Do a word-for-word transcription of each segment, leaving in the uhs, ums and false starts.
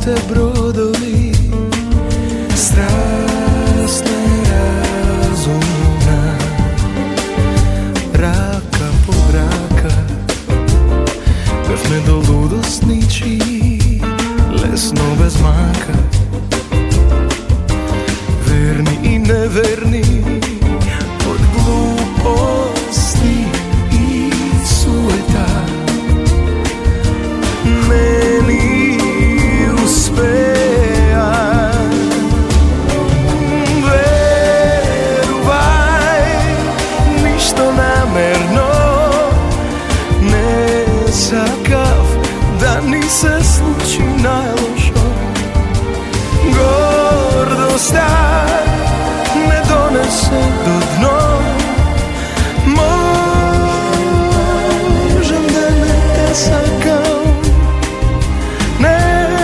te brodovi, strasna razumna, raka po braka, pev me do ludosniči, lesno bez maka. Verni i neverni, od gluposti i sueta, meni uspeja. Veruvaj, ništo namerno, ne sakav, da ni se sluči najlošo. Gordosta ne donese do dno, možem da ne te sakam, ne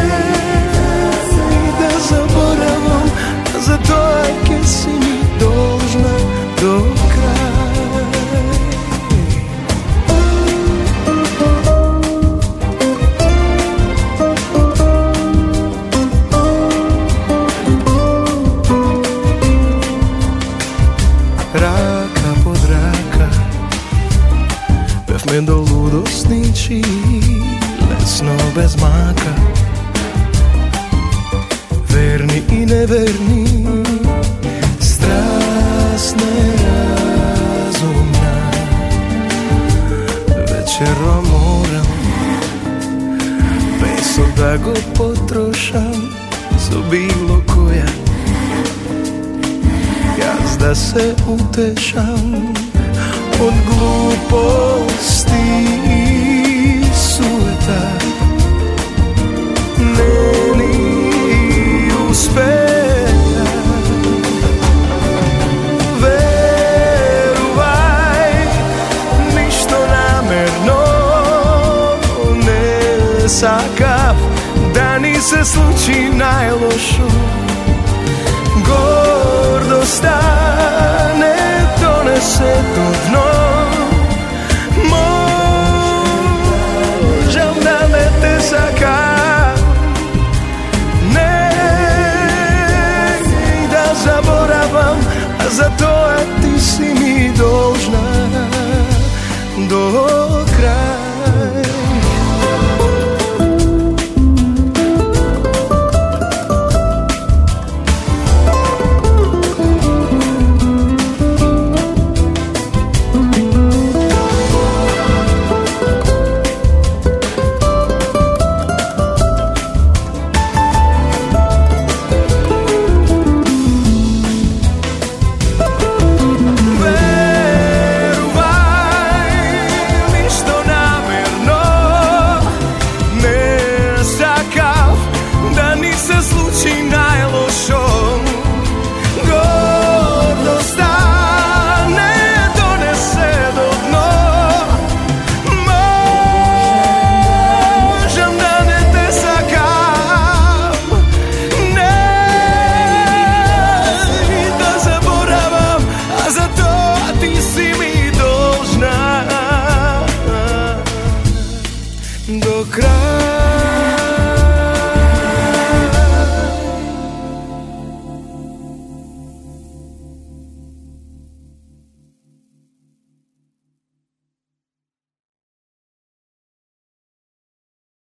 da zaboravam, zato ake si mi dolžna do kraja. Raka pod raka, pev me do ludosniči, lesno bez maka. Verni i neverni, strasna razumna, večero moram peso da go potrošam za bilo koja. Da se utešam od gluposti i sueta, meni uspeja. Veruvaj, ništo namerno ne sakav, da ni se sluči najlošo. Gordosta ne donese do dno, možem da ne te sakam, ne da zaboravam, a zato a ti si mi dolžna do kraja. Do kraja.